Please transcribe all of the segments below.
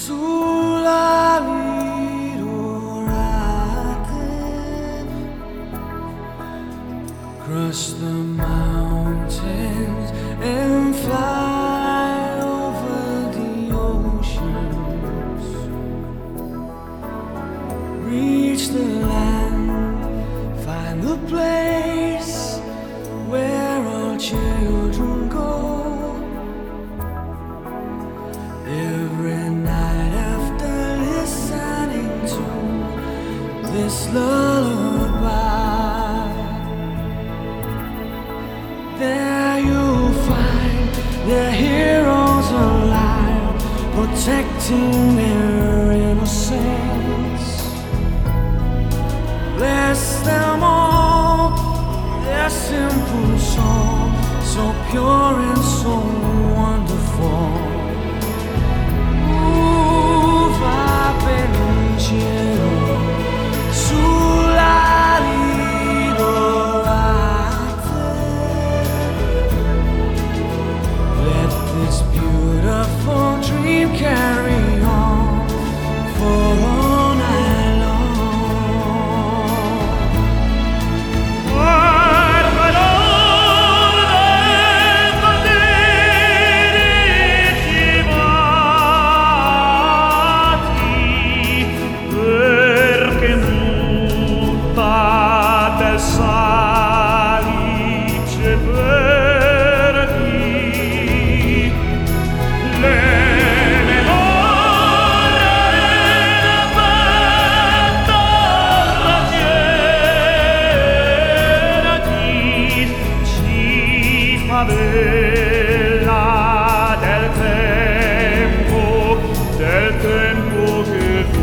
sulla Litorate, cross the mountains and fly over the oceans, reach the land, find the place where all children go. Every night after listening to this lullaby, there you'll find their heroes alive, protecting their innocence. Bless them all, their simple song, so pure and so wonderful. Sulla Litorate, let this beautiful dream carry on for all night long. Salice verdi, le memorie battagliera di cittadella del tempo che fu.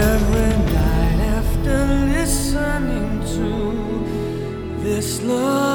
Every night after listening to this love